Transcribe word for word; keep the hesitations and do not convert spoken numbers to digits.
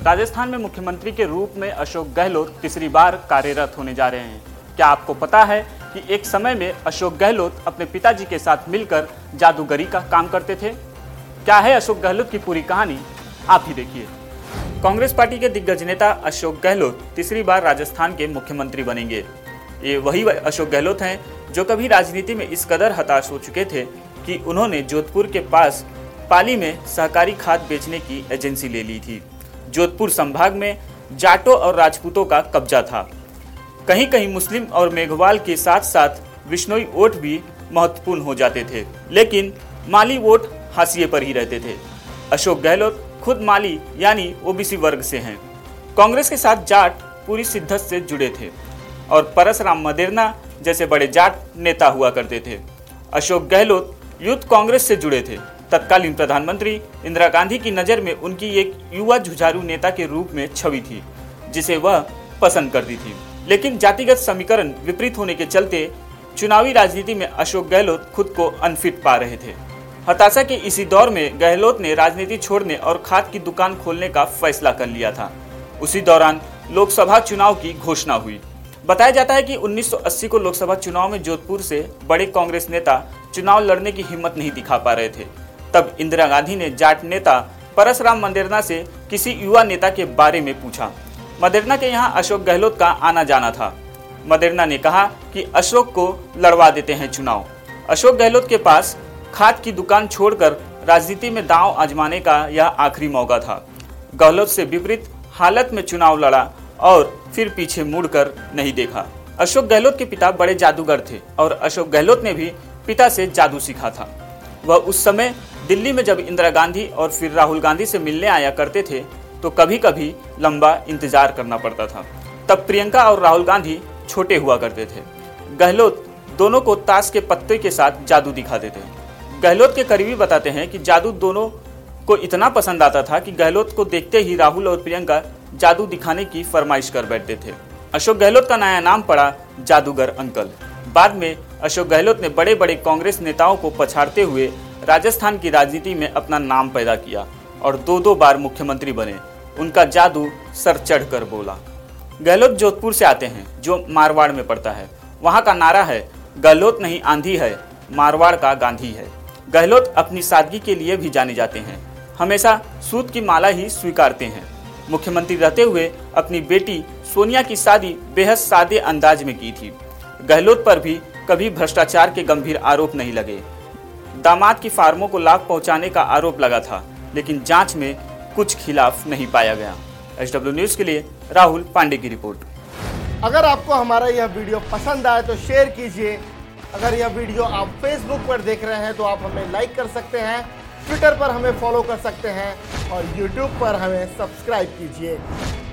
राजस्थान में मुख्यमंत्री के रूप में अशोक गहलोत तीसरी बार कार्यरत होने जा रहे हैं। क्या आपको पता है कि एक समय में अशोक गहलोत अपने पिताजी के साथ मिलकर जादूगरी का काम करते थे? क्या है अशोक गहलोत की पूरी कहानी, आप ही देखिए। कांग्रेस पार्टी के दिग्गज नेता अशोक गहलोत तीसरी बार राजस्थान के मुख्यमंत्री बनेंगे। ये वही अशोक गहलोत हैं जो कभी राजनीति में इस कदर हताश हो चुके थे कि उन्होंने जोधपुर के पास पाली में सहकारी खाद बेचने की एजेंसी ले ली थी। जोधपुर संभाग में जाटों और राजपूतों का कब्जा था। कहीं कहीं मुस्लिम और मेघवाल के साथ साथ विश्नोई वोट भी महत्वपूर्ण हो जाते थे, लेकिन माली वोट हाशिए पर ही रहते थे। अशोक गहलोत खुद माली यानी ओबीसी वर्ग से हैं। कांग्रेस के साथ जाट पूरी शिद्दत से जुड़े थे और परसराम मदेरना जैसे बड़े जाट नेता हुआ करते थे। अशोक गहलोत यूथ कांग्रेस से जुड़े थे। तत्कालीन प्रधानमंत्री इंदिरा गांधी की नज़र में उनकी एक युवा जुझारू नेता के रूप में छवि थी, जिसे वह पसंद करती थी। लेकिन जातिगत समीकरण विपरीत होने के चलते चुनावी राजनीति में अशोक गहलोत खुद को अनफिट पा रहे थे। हताशा के इसी दौर में गहलोत ने राजनीति छोड़ने और खाद की दुकान खोलने का फैसला कर लिया था। उसी दौरान लोकसभा चुनाव की घोषणा हुई। बताया जाता है कि उन्नीस सौ अस्सी को लोकसभा चुनाव में जोधपुर से बड़े कांग्रेस नेता चुनाव लड़ने की हिम्मत नहीं दिखा पा रहे थे। तब इंदिरा गांधी ने जाट नेता परसराम मदेरना से किसी युवा नेता के बारे में पूछा। मदेरना के यहाँ अशोक गहलोत का आना जाना था। मदेरना ने कहा कि अशोक को लड़वा देते हैं चुनाव। अशोक गहलोत के पास खाद की दुकान छोड़कर राजनीति में दांव आजमाने का यह आखिरी मौका था। गहलोत से विपरीत हालत में चुनाव लड़ा और फिर पीछे मुड़कर नहीं देखा। अशोक गहलोत के पिता बड़े जादूगर थे और अशोक गहलोत ने भी पिता से जादू सीखा था। वह उस समय दिल्ली में जब इंदिरा गांधी और फिर राहुल गांधी से मिलने आया करते थे तो कभी कभी लंबा इंतजार करना पड़ता था। तब प्रियंका और राहुल गांधी छोटे हुआ करते थे। गहलोत दोनों को ताश के पत्ते के साथ जादू दिखाते थे। गहलोत के करीबी बताते हैं कि जादू दोनों को इतना पसंद आता था कि गहलोत को देखते ही राहुल और प्रियंका जादू दिखाने की फरमाइश कर बैठते थे। अशोक गहलोत का नया नाम पड़ा जादूगर अंकल। बाद में अशोक गहलोत ने बड़े बड़े कांग्रेस नेताओं को पछाड़ते हुए राजस्थान की राजनीति में अपना नाम पैदा किया और दो दो बार मुख्यमंत्री बने। उनका जादू सर चढ़ कर बोला। गहलोत जोधपुर से आते हैं जो मारवाड़ में पड़ता है। वहाँ का नारा है, गहलोत नहीं आंधी है, मारवाड़ का गांधी है। गहलोत अपनी सादगी के लिए भी जाने जाते हैं। हमेशा सूत की माला ही स्वीकारते हैं। मुख्यमंत्री रहते हुए अपनी बेटी सोनिया की शादी बेहद सादे अंदाज में की थी। गहलोत पर भी कभी भ्रष्टाचार के गंभीर आरोप नहीं लगे। दामाद की फार्मों को लाभ पहुंचाने का आरोप लगा था, लेकिन जांच में कुछ खिलाफ नहीं पाया गया। एच डब्ल्यू न्यूज़ के लिए राहुल पांडे की रिपोर्ट। अगर आपको हमारा यह वीडियो पसंद आए तो शेयर कीजिए। अगर यह वीडियो आप फेसबुक पर देख रहे हैं तो आप हमें लाइक कर सकते हैं, ट्विटर पर हमें फॉलो कर सकते हैं और यूट्यूब पर हमें सब्सक्राइब कीजिए।